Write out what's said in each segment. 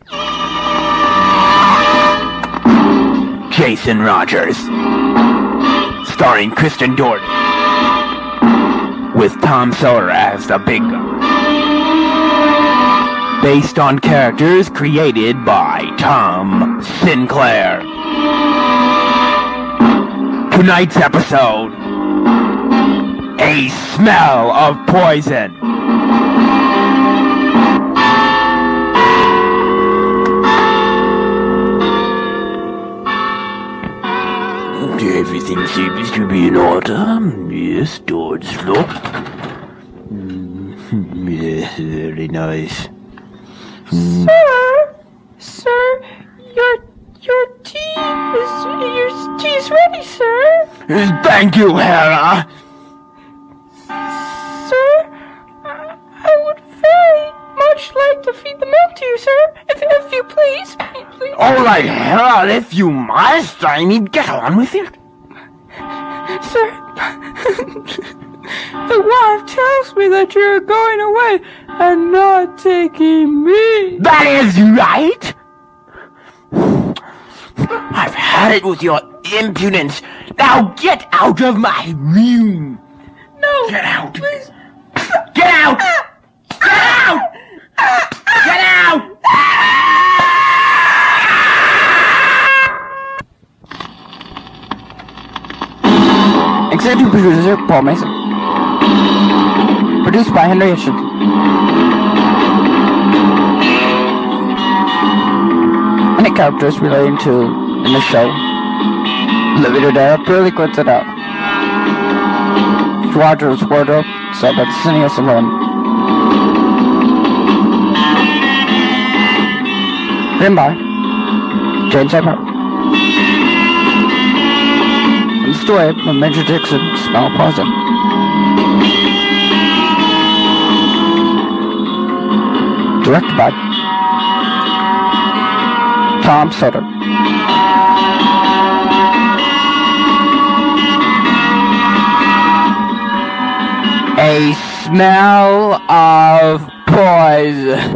Jason Rogers, starring Kristen Dorton, with Tom Sawyer as the big guy. Based on characters created by Tom Sinclair. Tonight's episode, A Smell of Poison. Everything seems to be in order. Yes, doors locked. Yes, very nice. Sir, your tea is ready, sir. Thank you, Hera. Sir, I would very much like to feed the milk to you, sir. If you please. All right, Hera, if you must, I need get on with it. Sir, the wife tells me that you're going away and not taking me. That is right. I've had it with your impudence. Now get out of my room. No. Get out. Please. Get out. Get out. Get out. Executive producer Paul Mason. Produced by Henry Hitchens. Any characters relating to in the show, the video data purely quits it out. Rogers' wardrobe, so that's Cineas alone. Written by James A. Park. The story of Major Dixon, Smell of Poison. Directed by Tom Sutter. A Smell of Poison.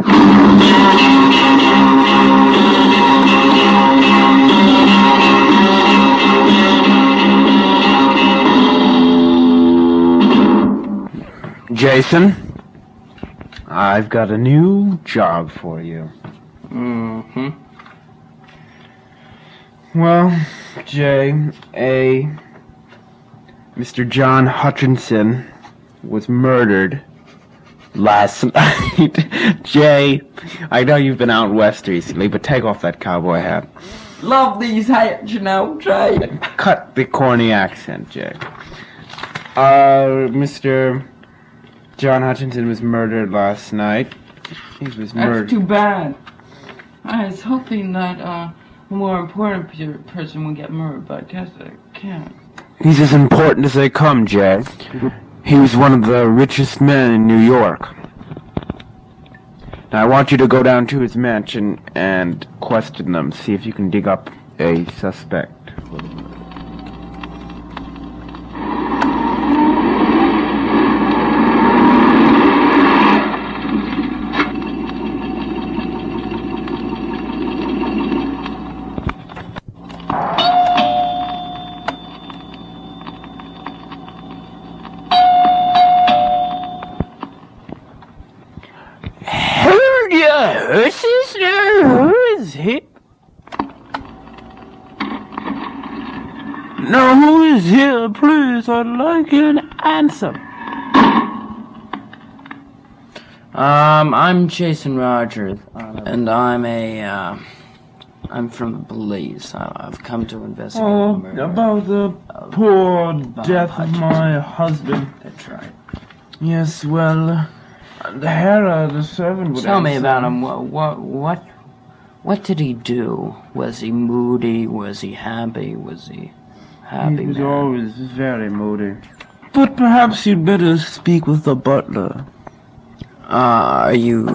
Jason, I've got a new job for you. Mm-hmm. Well, Mr. John Hutchinson was murdered last night. Jay, I know you've been out west recently, but take off that cowboy hat. Love these hats, you know, Jay. Cut the corny accent, Jay. Mr. John Hutchinson was murdered last night. He was murdered. That's too bad. I was hoping that a more important person would get murdered, but I guess I can't. He's as important as they come, Jay. He was one of the richest men in New York. Now, I want you to go down to his mansion and question them. See if you can dig up a suspect. Who is he? Now, who is here, please? I'd like an answer. I'm Jason Rogers, and I'm from the police. I've come to investigate the murder. About the poor death of my husband. That's right. Yes, well, Hera, the servant, would Tell me answer. about him. What did he do? Was he moody? Was he happy? Was he happy? He was man? always very moody. But perhaps you'd better speak with the butler. Are you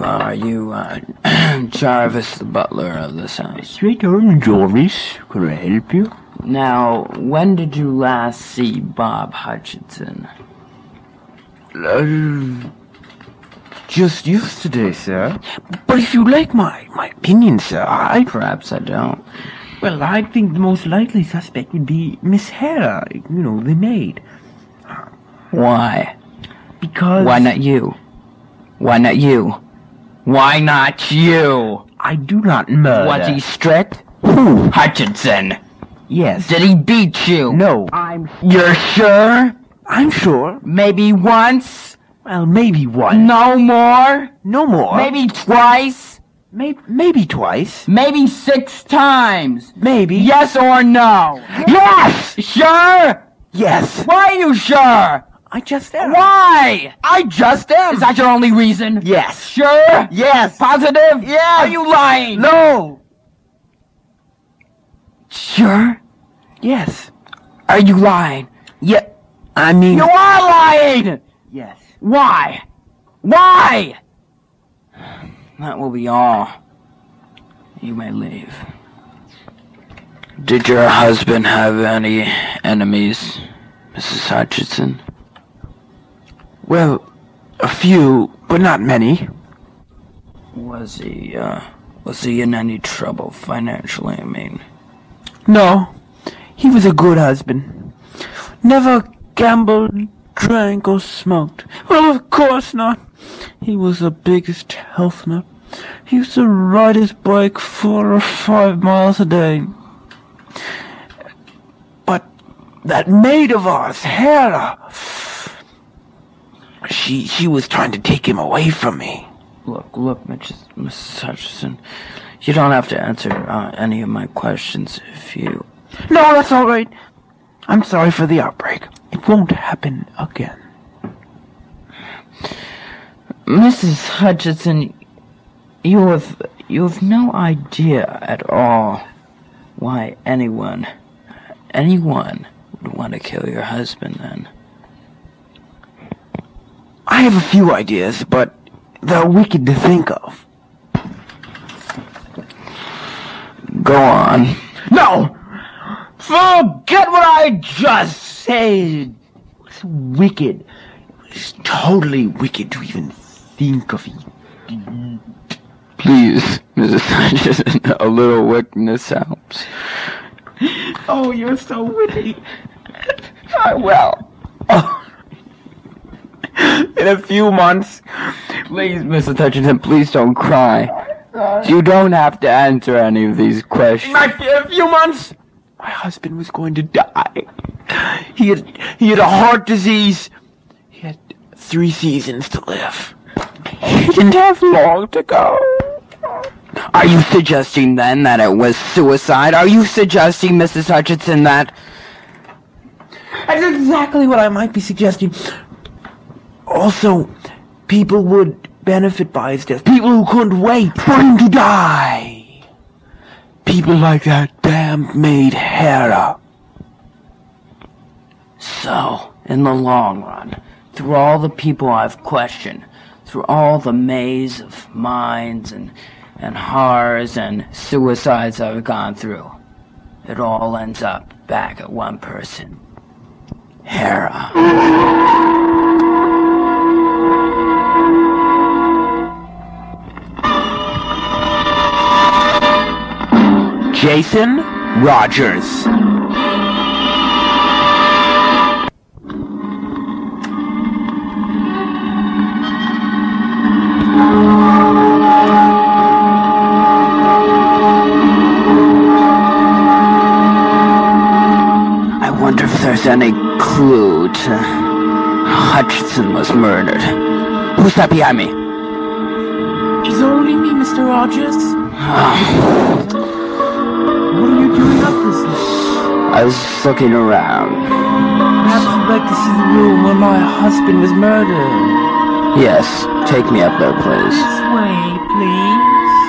Jarvis, the butler of this house? Straight on, Jarvis. Can I help you? Now, when did you last see Bob Hutchinson? just yesterday, sir. But if you like my opinion, sir, Perhaps I don't. Well, I think the most likely suspect would be Miss Hera, the maid. Why? Because... Why not you? Why not you? Why not you? I do not murder. Was he strict? Who? Hutchinson. Yes. Did he beat you? No. You're sure? I'm sure. Maybe once? Well, maybe once. No more? No more. Maybe twice? Maybe twice. Maybe 6 times? Maybe. Yes or no? Yes! Sure? Yes. Why are you sure? I just am. Why? I just am. Is that your only reason? Yes. Sure? Yes. Positive? Yes. Are you lying? No. Sure? Yes. Are you lying? Yeah. I mean... You are lying! Yes. Why? Why? That will be all. You may leave. Did your husband have any enemies, Mrs. Hutchinson? Well, a few, but not many. Was he in any trouble financially, I mean? No. He was a good husband. Never gambled, drank, or smoked. Well, of course not. He was the biggest health nut. He used to ride his bike 4 or 5 miles a day. But that maid of ours, Hera, she was trying to take him away from me. Look, Mrs. Hutchinson, you don't have to answer any of my questions if you... No, that's all right. I'm sorry for the outbreak. It won't happen again. Mrs. Hutchinson, you have no idea at all why anyone would want to kill your husband then. I have a few ideas, but they're wicked to think of. Go on. No! Forget what I just said! It's wicked. It's totally wicked to even think of it. Please, Mrs. Hutchinson, a little wickedness helps. Oh, you're so witty. I will. Oh. In a few months. Please, Mrs. Hutchinson, please don't cry. You don't have to answer any of these questions. In a few months, my husband was going to die. He had a heart disease. He had 3 seasons to live. He didn't have long to go. Are you suggesting then that it was suicide? Are you suggesting, Mrs. Hutchinson, that... That's exactly what I might be suggesting. Also, people would benefit by his death. People who couldn't wait for him to die. People like that damn maid Hera. So, in the long run, through all the people I've questioned, through all the maze of minds and horrors and suicides I've gone through, it all ends up back at one person. Hera. Jason Rogers. I wonder if there's any clue to Hutchinson was murdered. Who's that behind me? It's only me, Mr. Rogers. What are you doing up this late? I was looking around. Perhaps you'd like to see the room where my husband was murdered. Yes, take me up there, please. This way, please.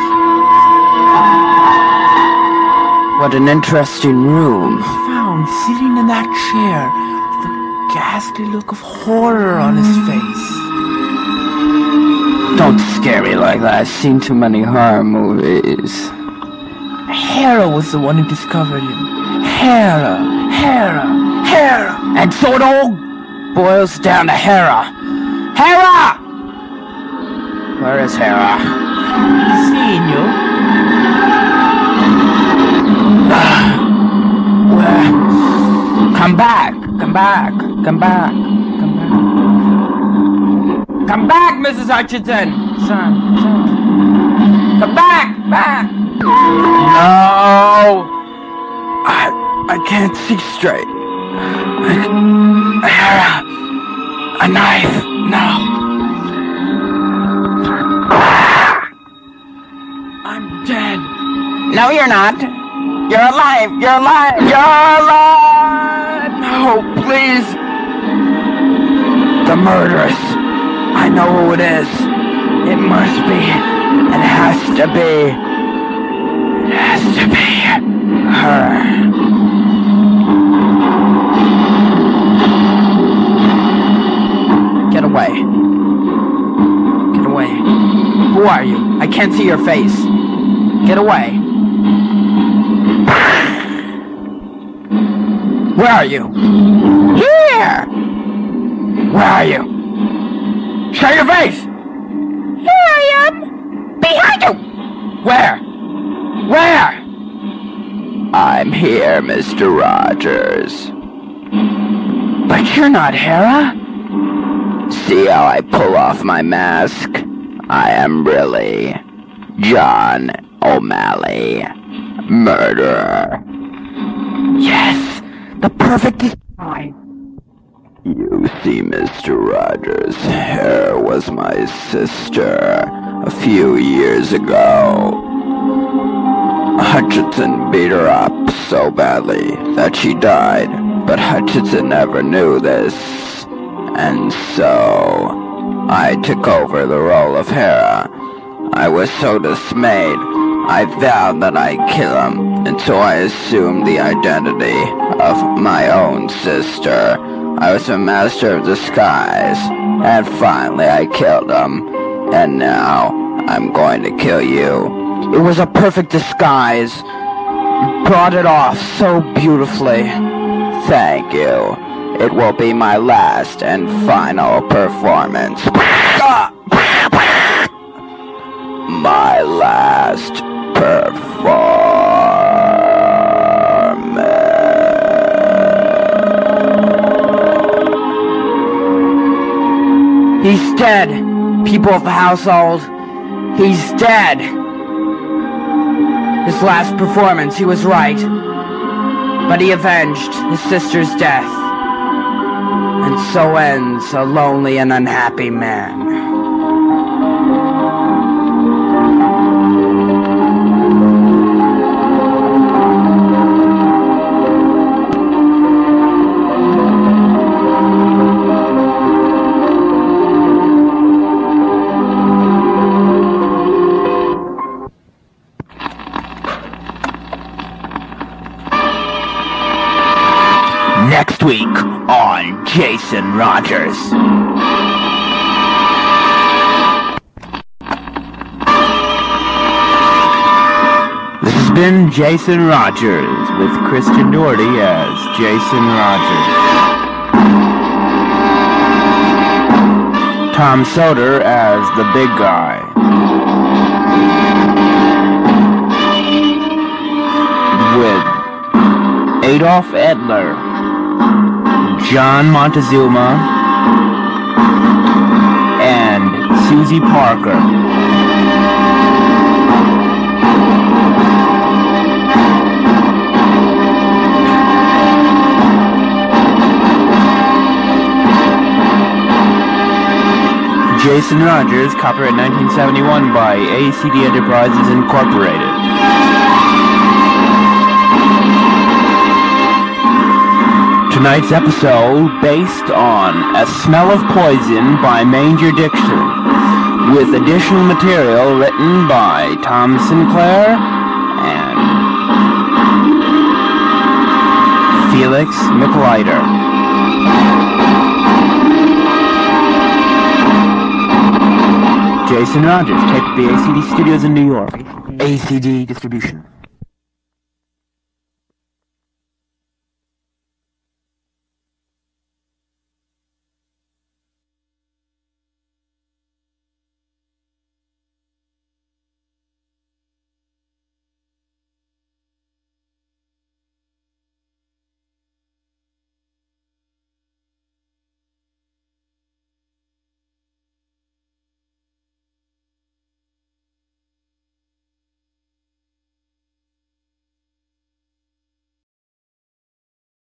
What an interesting room. Found sitting in that chair with a ghastly look of horror on his face. Don't scare me like that. I've seen too many horror movies. Hera was the one who discovered him. Hera. And so it all boils down to Hera. Hera! Where is Hera? He's seeing you. Where? Come back! Come back! Come back! Come back! Come back, Mrs. Hutchinson! Son. Come back! Back! No! I can't see straight. Hera! A knife! No! I'm dead! No, you're not! You're alive! You're alive! You're alive! No, please! The murderess! I know who it is! It must be! It has to be! It has to be her! Get away. Get away. Who are you? I can't see your face. Get away. Where are you? Here! Where are you? Show your face! Here I am! Behind you! Where? Where? I'm here, Mr. Rogers. But you're not Hera? See how I pull off my mask? I am really John O'Malley, murderer. Yes, the perfect design. You see, Mr. Rogers, Hera was my sister a few years ago. Hutchinson beat her up so badly that she died, but Hutchinson never knew this. And so, I took over the role of Hera. I was so dismayed, I vowed that I'd kill him, and so I assumed the identity of my own sister. I was a master of disguise, and finally I killed him. And now, I'm going to kill you. It was a perfect disguise. You brought it off so beautifully. Thank you. It will be my last and final performance. My last performance. He's dead, people of the household. He's dead. His last performance, he was right. But he avenged his sister's death. And so ends a lonely and unhappy man. Next week on Jason Rogers. This has been Jason Rogers with Christian Doherty as Jason Rogers. Tom Soder as the big guy. With Adolf Edler, John Montezuma, and Susie Parker. Jason Rogers, copyright 1971 by ACD Enterprises Incorporated. Tonight's episode based on A Smell of Poison by Manger Dixon, with additional material written by Tom Sinclair and Felix McLeiter. Jason Rogers, taped at the ACD Studios in New York. ACD Distribution.